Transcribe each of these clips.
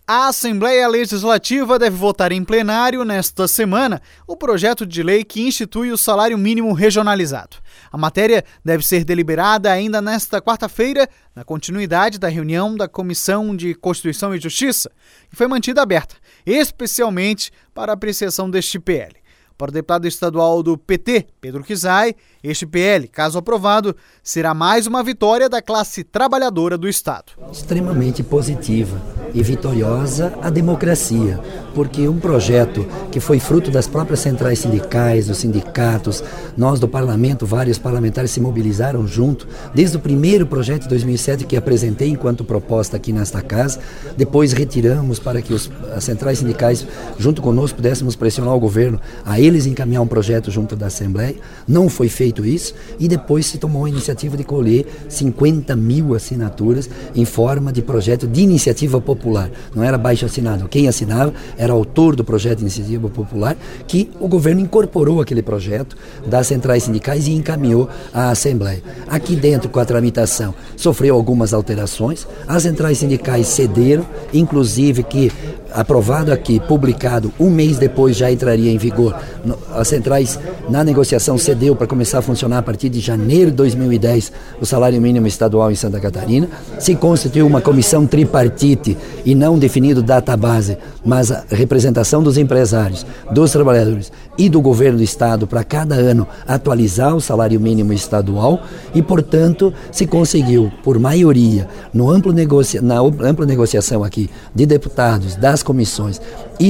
A Assembleia Legislativa deve votar em plenário nesta semana o projeto de lei que institui o salário mínimo regionalizado. A matéria deve ser deliberada ainda nesta quarta-feira, na continuidade da reunião da Comissão de Constituição e Justiça, que foi mantida aberta, especialmente para a apreciação deste PL. Para o deputado estadual do PT, Pedro Kizai, este PL, caso aprovado, será mais uma vitória da classe trabalhadora do Estado. Extremamente positiva e vitoriosa a democracia, porque um projeto que foi fruto das próprias centrais sindicais, dos sindicatos, nós do parlamento, vários parlamentares se mobilizaram junto, desde o primeiro projeto de 2007 que apresentei enquanto proposta aqui nesta casa, depois retiramos para que as centrais sindicais, junto conosco, pudéssemos pressionar o governo a eles encaminhar um projeto junto da Assembleia. Não foi feito isso e depois se tomou a iniciativa de colher 50 mil assinaturas em forma de projeto de iniciativa popular. Não era baixo assinado. Quem assinava era autor do projeto de iniciativa popular, que o governo incorporou aquele projeto das centrais sindicais e encaminhou à Assembleia. Aqui dentro, com a tramitação, sofreu algumas alterações. As centrais sindicais cederam, inclusive que aprovado aqui, publicado, um mês depois já entraria em vigor. As centrais, na negociação, cedeu para começar a funcionar a partir de janeiro de 2010 o salário mínimo estadual em Santa Catarina. Se constituiu uma comissão tripartite e não definido database, mas a representação dos empresários, dos trabalhadores e do governo do Estado para cada ano atualizar o salário mínimo estadual e, portanto, se conseguiu, por maioria, na ampla negociação aqui de deputados, das comissões e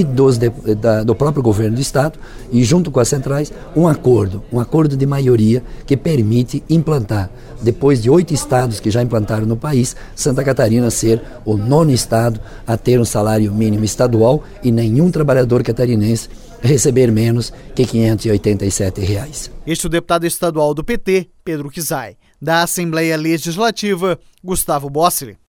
do próprio governo do Estado e junto com as centrais, um acordo de maioria que permite implantar, depois de 8 estados que já implantaram no país, Santa Catarina ser o 9º estado a ter um salário mínimo estadual e nenhum trabalhador catarinense receber menos que R$ 587. Este é o deputado estadual do PT, Pedro Kizai. Da Assembleia Legislativa, Gustavo Bossili.